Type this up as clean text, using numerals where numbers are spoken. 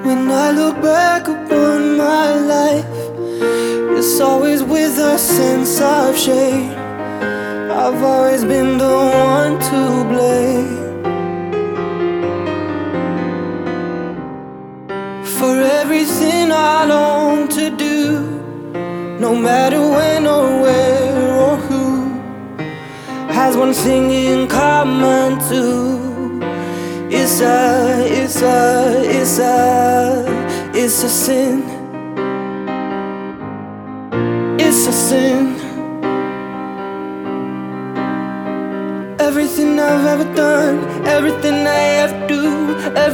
When I look back upon my life, it's always with a sense of shame. I've always been the one to blame for everything I long to do, no matter when or where or who has one thing in common too. It's a sin. It's a sin. Everything I've ever done, everything I ever do,